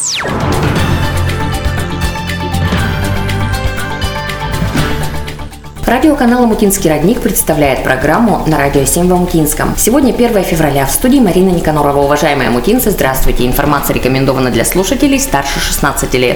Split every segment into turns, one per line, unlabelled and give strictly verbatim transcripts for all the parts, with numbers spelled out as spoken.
Радиоканал «Омутинский родник» представляет программу «На радио семь» в Омутинском. Сегодня первое февраля. В студии Марина Никонорова. Уважаемые омутинцы, здравствуйте. Информация рекомендована для слушателей старше шестнадцати лет.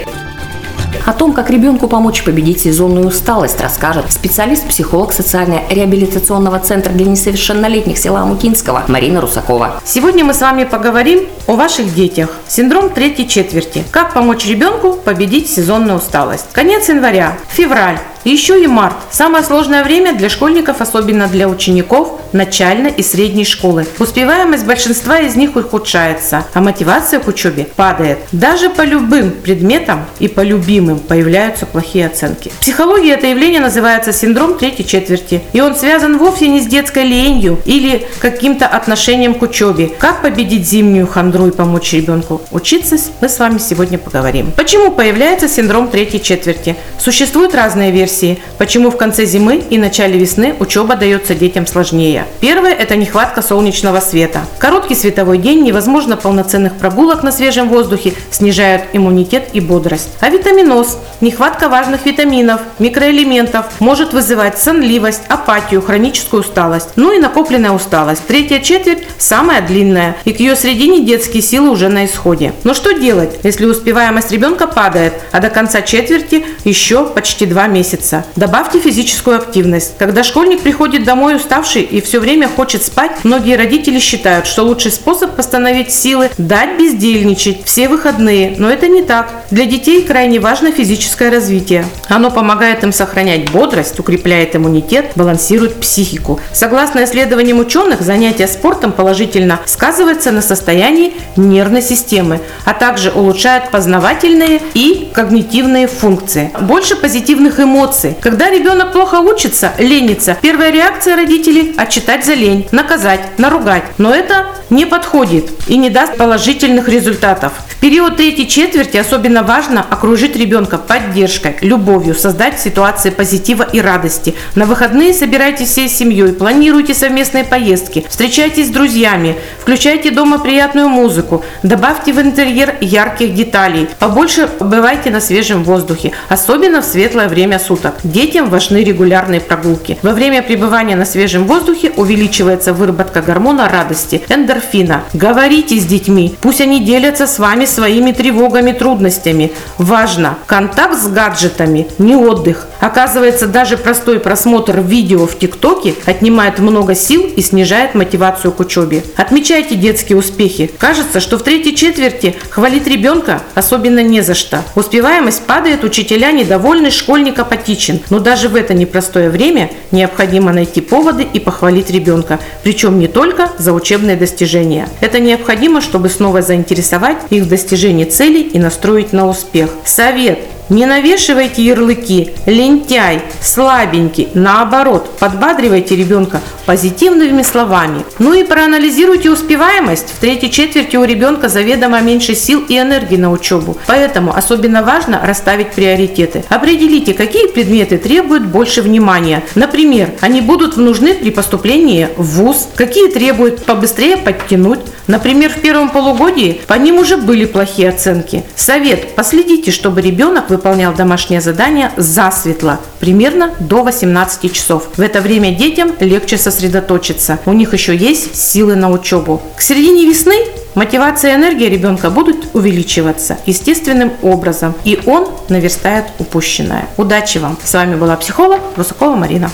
О том, как ребенку помочь победить сезонную усталость, расскажет специалист-психолог социально-реабилитационного центра для несовершеннолетних села Омутинского Марина Русакова.
Сегодня мы с вами поговорим о ваших детях. Синдром третьей четверти. Как помочь ребенку победить сезонную усталость. Конец января, февраль. Еще и март. Самое сложное время для школьников, особенно для учеников начальной и средней школы. Успеваемость большинства из них ухудшается, а мотивация к учебе падает. Даже по любым предметам и по любимым появляются плохие оценки. В психологии это явление называется синдром третьей четверти. И он связан вовсе не с детской ленью или каким-то отношением к учебе. Как победить зимнюю хандру и помочь ребенку учиться, мы с вами сегодня поговорим. Почему появляется синдром третьей четверти? Существуют разные версии. Почему в конце зимы и начале весны учеба дается детям сложнее. Первое – это нехватка солнечного света. Короткий световой день, невозможно полноценных прогулок на свежем воздухе, снижают иммунитет и бодрость. А витаминоз, нехватка важных витаминов, микроэлементов может вызывать сонливость, апатию, хроническую усталость. Ну и накопленная усталость. Третья четверть самая длинная, и к ее середине детские силы уже на исходе. Но что делать, если успеваемость ребенка падает, а до конца четверти еще почти два месяца? Добавьте физическую активность. Когда школьник приходит домой уставший и все время хочет спать, многие родители считают, что лучший способ восстановить силы – дать бездельничать все выходные. Но это не так. Для детей крайне важно физическое развитие. Оно помогает им сохранять бодрость, укрепляет иммунитет, балансирует психику. Согласно исследованиям ученых, занятие спортом положительно сказывается на состоянии нервной системы, а также улучшает познавательные и когнитивные функции. Больше позитивных эмоций. Когда ребенок плохо учится, ленится, первая реакция родителей – отчитать за лень, наказать, наругать. Но это не подходит и не даст положительных результатов. В период третьей четверти особенно важно окружить ребенка поддержкой, любовью, создать ситуации позитива и радости. На выходные собирайтесь всей семьей, планируйте совместные поездки, встречайтесь с друзьями, включайте дома приятную музыку, добавьте в интерьер ярких деталей, побольше бывайте на свежем воздухе, особенно в светлое время суток. Детям важны регулярные прогулки. Во время пребывания на свежем воздухе увеличивается выработка гормона радости, эндорфина. Говорите с детьми, пусть они делятся с вами своими тревогами, трудностями. Важно! Контакт с гаджетами, не отдых. Оказывается, даже простой просмотр видео в ТикТоке отнимает много сил и снижает мотивацию к учебе. Отмечайте детские успехи. Кажется, что в третьей четверти хвалить ребенка особенно не за что. Успеваемость падает, учителя недовольны, школьник апатичен. Но даже в это непростое время необходимо найти поводы и похвалить ребенка. Причем не только за учебные достижения. Это необходимо, чтобы снова заинтересовать их в достижении целей и настроить на успех. Совет. Не навешивайте ярлыки «лентяй», «слабенький». Наоборот, подбадривайте ребенка позитивными словами. Ну и проанализируйте успеваемость. В третьей четверти у ребенка заведомо меньше сил и энергии на учебу. Поэтому особенно важно расставить приоритеты. Определите, какие предметы требуют больше внимания. Например, они будут нужны при поступлении в вуз, какие требуют побыстрее подтянуть. Например, в первом полугодии по ним уже были плохие оценки. Совет. Последите, чтобы ребенок выполнял домашнее задание засветло, примерно до восемнадцати часов. В это время детям легче сосредоточиться. У них еще есть силы на учебу. К середине весны мотивация и энергия ребенка будут увеличиваться естественным образом, и он наверстает упущенное. Удачи вам! С вами была психолог Русакова Марина.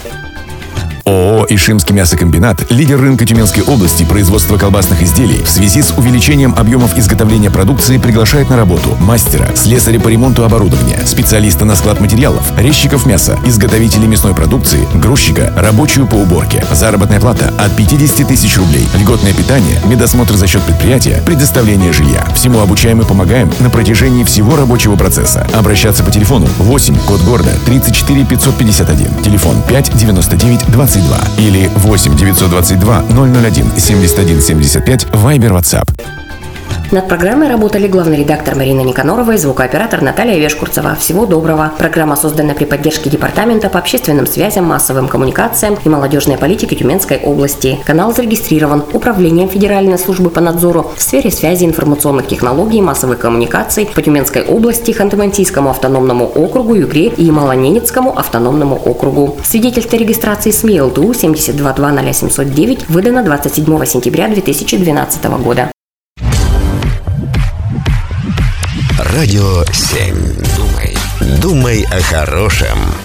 ООО «Ишимский мясокомбинат» – лидер рынка Тюменской области производства колбасных изделий. В связи с увеличением объемов изготовления продукции приглашает на работу мастера, слесаря по ремонту оборудования, специалиста на склад материалов, резчиков мяса, изготовителей мясной продукции, грузчика, рабочую по уборке. Заработная плата от пятидесяти тысяч рублей. Льготное питание, медосмотр за счет предприятия, предоставление жилья. Всему обучаем и помогаем на протяжении всего рабочего процесса. Обращаться по телефону восемь, код города тридцать четыре пятьсот пятьдесят один, телефон пять девяносто девять двадцать два или восемь девятьсот двадцать два ноль ноль один семьдесят один семьдесят пять, Вайбер, WhatsApp.
Над программой работали главный редактор Марина Никанорова и звукооператор Наталья Вешкурцева. Всего доброго. Программа создана при поддержке Департамента по общественным связям, массовым коммуникациям и молодежной политике Тюменской области. Канал зарегистрирован Управлением Федеральной службы по надзору в сфере связи, информационных технологий и массовых коммуникаций по Тюменской области, Ханты-Мансийскому автономному округу, Югре и Малоненецкому автономному округу. Свидетельство о регистрации СМИ ЛТУ семьдесят два два ноль семьсот девять выдано двадцать седьмого сентября две тысячи двенадцатого года.
Радио семь. Думай, думай о хорошем.